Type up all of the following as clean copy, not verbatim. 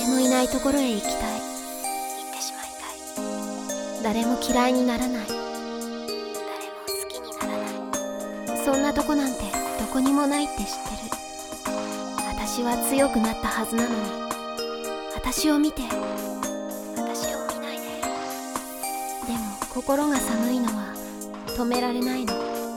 誰もいないところへ行きたい。行ってしまいたい。誰も嫌いにならない。誰も好きにならない。そんなとこなんてどこにもないって知ってる。私は強くなったはずなのに、私を見て、私を見ないで。でも心が寒いのは止められないの。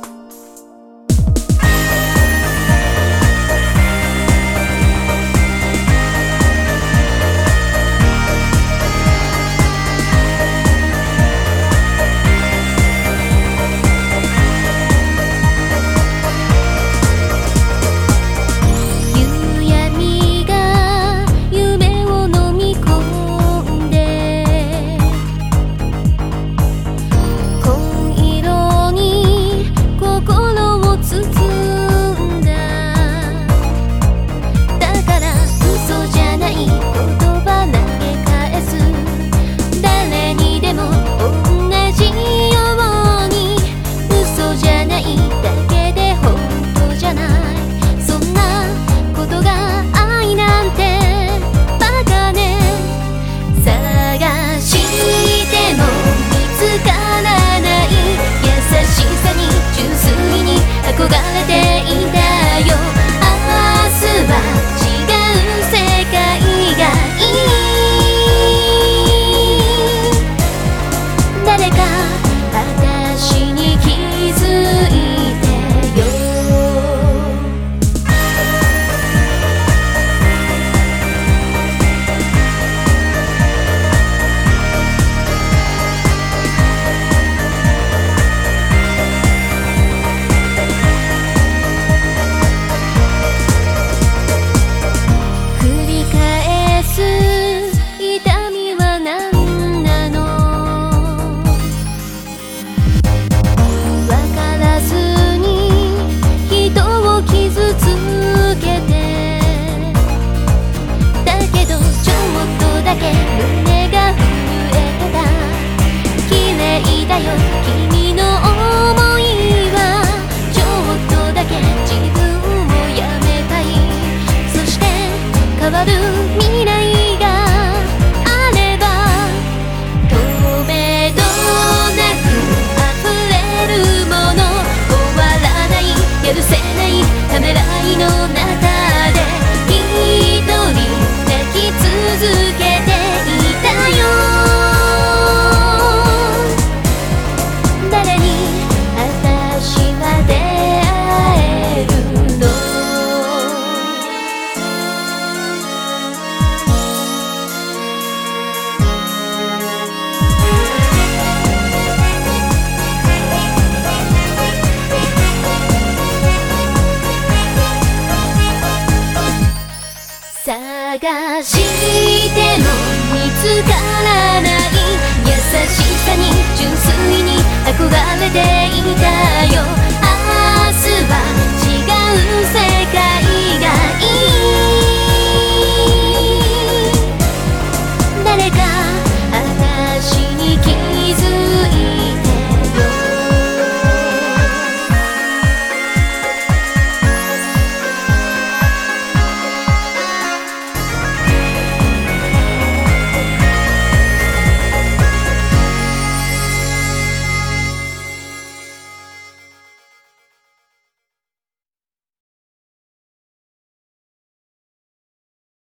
憧れていたよ。明日は違う世界がいい。誰か私に気づいてよ。君の想いはちょっとだけ自分をやめたい。そして変わる未来があれば止めどなく溢れるもの。終わらない許せないためらいの中で一人泣き続けていたよ。探しても見つからない優しさに純粋に憧れていたよ。明日は違う世界がいい。